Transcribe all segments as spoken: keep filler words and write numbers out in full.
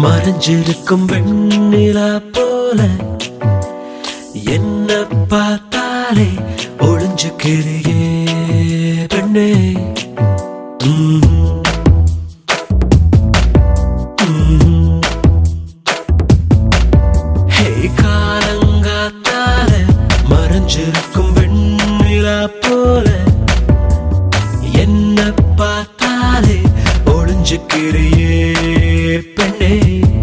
மறைஞ்சிருக்கும் வெண்ணிலா போல என்ன பார்த்தாலே ஒளிஞ்சுக்கிறியே பெண்ணே. காலங்காத்தால மறைஞ்சிருக்கும் வெண்ணிலா போல என்ன பார்த்தாலே ஒளிஞ்சுக்கிறியே பெண்ணே.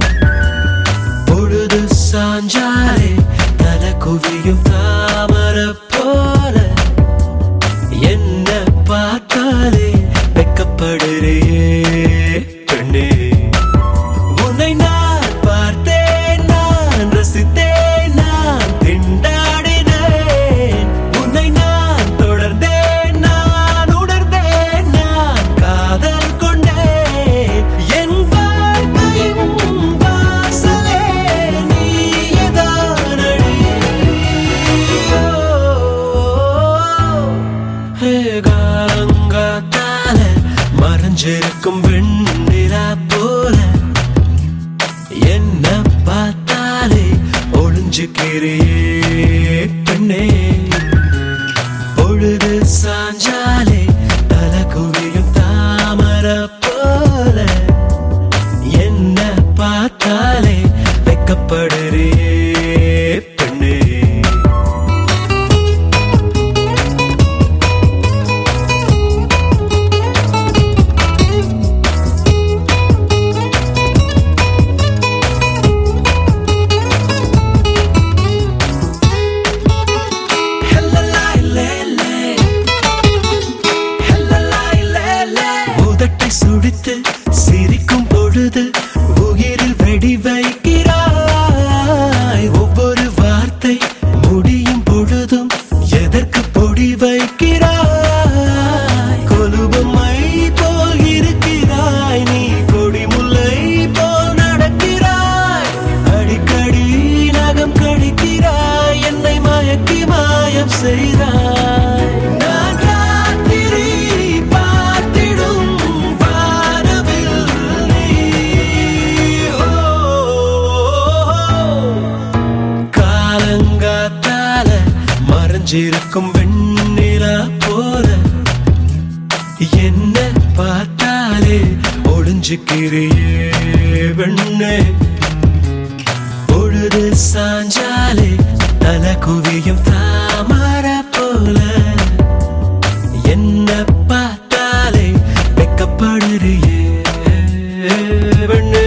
பொழுது சாஞ்சாலே தலை குவியும் தாமரை போல என்ன பார்த்தாலே வெக்கப்படுறியே பெண்ணே. உன்னை நான் பார்த்தேன், நான் ரசித்தேன், நான் திண்டாடினேன். உன்னை நான் தொடர்ந்தேன், நான் உணர்ந்தேன், நான் காதல் கொண்டேன். என் வாழ்க்கையின் வாசலே நீயேதானடி. காலங்காத்தால மறைஞ்சிருக்கும் வெண்ணிலா போல என்ன பார்த்தாலே ஒளிஞ்சுக்கிறியே பெண்ணே. பொழுது சாஞ்சாலே தலை குவியும் தாமரை போல என்ன பார்த்தாலே வெக்கப்படுறியே பெண்ணே. சுடித்து சிரிக்கும் பொழுது உயிரில் வெடி வைக்கிறாய். ஒவ்வொரு வார்த்தை முடியும் பொழுதும் எதற்கு பொடி வைக்கிறாய். கொலுபமை போல் இருக்கிறாய் நீ, கொடி முல்லை போல் நடக்கிறாய். அடிக்கடி நகம் கடிக்கிறாய், என்னை மயக்கி மாயம் செய்தாய். நான் ராத்திரி பார்த்திடும் காலங்காத்தால மறைஞ்சிருக்கும் வெண்ணிலா போல என்ன பார்த்தாலே ஒளிஞ்சுக்கிறியே பெண்ணே. பொழுது சாஞ்சாலே தலை குவியும் தாமரை போல என்ன பார்த்தாலே வெக்கப்படுறியே பெண்ணே.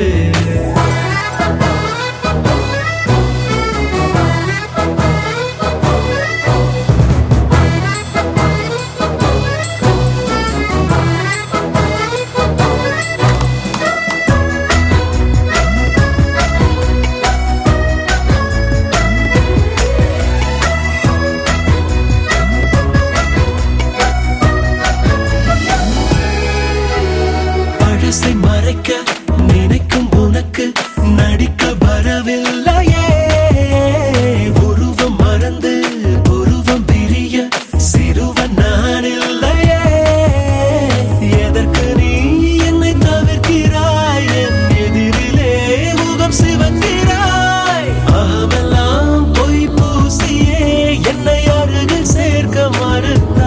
மறைக்க நினைக்கும் உனக்கு நடிக்க வரவில்லையே. உருவம் மறந்து உருவம் பிரிய சிறுவன் நான் இல்லையே. எதற்கு நீ என்னை தவிர்க்கிறாய், என் எதிரிலே முகம் சிவக்கிறாய். அகமெல்லாம் பொய் பூசியே என்னை அருகில் சேர்க்க மறுத்தாய்.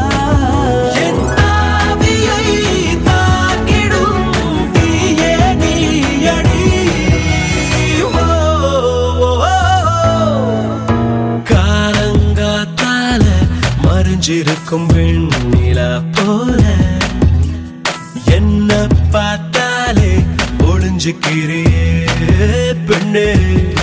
மறைஞ்சிருக்கும் வெண்ணிலா போல என்ன பார்த்தாலே ஒளிஞ்சுக்கிறியே பெண்ணே.